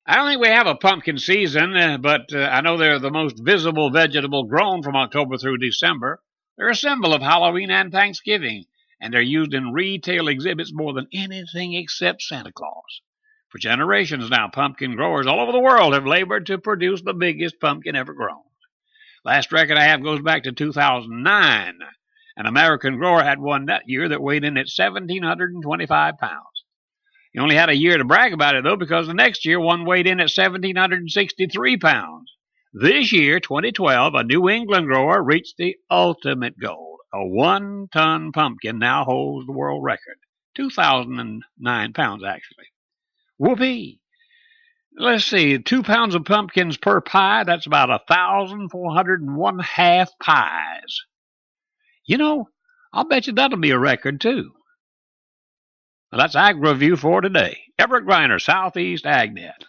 I don't think we have a pumpkin season, but I know they're the most visible vegetable grown from October through December. They're a symbol of Halloween and Thanksgiving, and they're used in retail exhibits more than anything except Santa Claus. For generations now, pumpkin growers all over the world have labored to produce the biggest pumpkin ever grown. Last record I have goes back to 2009. An American grower had one that year that weighed in at 1,725 pounds. He only had a year to brag about it, though, because the next year one weighed in at 1,763 pounds. This year, 2012, a New England grower reached the ultimate goal. A 1-ton pumpkin now holds the world record. 2,009 pounds, actually. Whoopee! Let's see, 2 pounds of pumpkins per pie, that's about 1,401 half pies. You know, I'll bet you that'll be a record, too. Well, that's Ag Review for today. Everett Griner, Southeast AgNet.